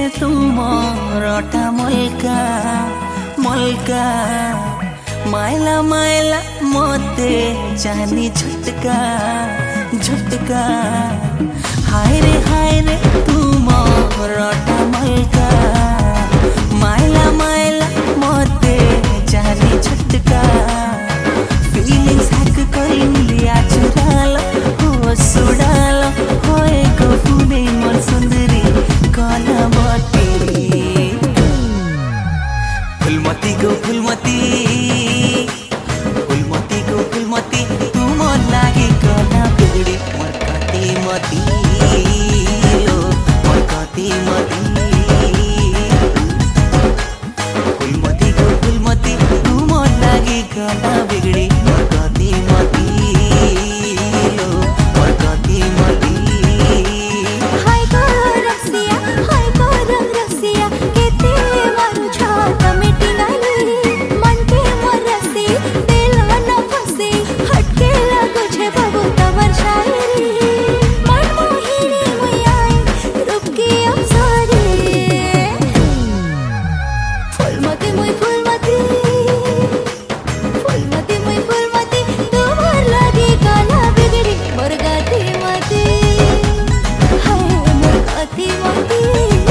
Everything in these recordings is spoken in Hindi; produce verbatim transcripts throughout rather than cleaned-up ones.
तुम रटा मलका मलका मायला मायला मते जानी झटका झटका हाय रे हाय रे तुम रटा मलका मायला मायला मते जानी झटका फीलिंग्स हैक करिनले आचुराल हो सुडाल होए को फुले मन सुंदरी काला बाटे फुलमती को फुलमती फुलमती को फुलमती तुम लागे काला बिगड़ी मरकाती मती लो मरकाती मती फुलमती को फुलमती तुम लागे काला बिगड़ी मरकाती मती लो मरकाती मती हाय को रसिया हाय को रसिया केते मारू छात मिटी नाली मन के मरसी दिल न फसी हटके लागो छे बाबू तमर शायरी मन मोहिनी मुयाई रूप की अप्सरी फुलमती मुई फुलमती फुलमती मुई फुलमती तुम्हार लागे काला बिगड़ी मुर्गाती मती हाय मुर्गाती मती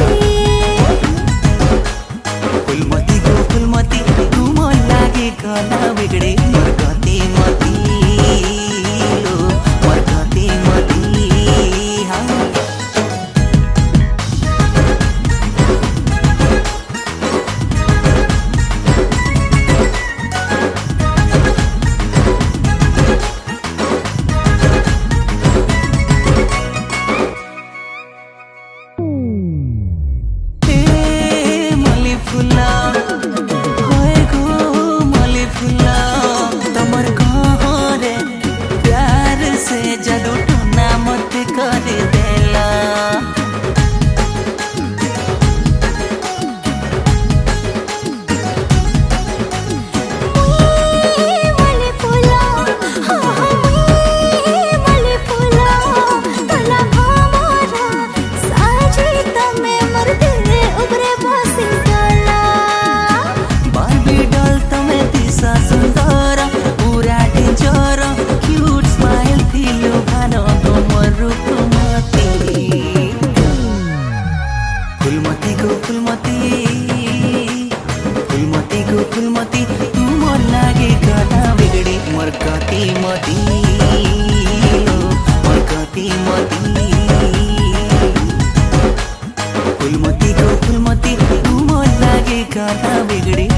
फुलमती को फुलमती तुम लागे काला बिगड़े मरकाती मती लो मरकाती मती हाँ मली फुला होए गो मली फुला तमर घरे प्यार से जादू टोना मत कर देला मले फुला हा मले फुला तला भामारा साजी तमे मर दिले उबरे बसी गला बार्बी डॉल तमे दिशा सुंदर पूरा डेंजर क्यूट स्माइल दिलो भानो तमर रूप मती फुलमती को फुलमती फुलमती को फुलमती तुम लागे काला बिगड़ी मरकाती मती लो मरकाती मती फुलमती को फुलमती तुम लागे काला बिगड़ी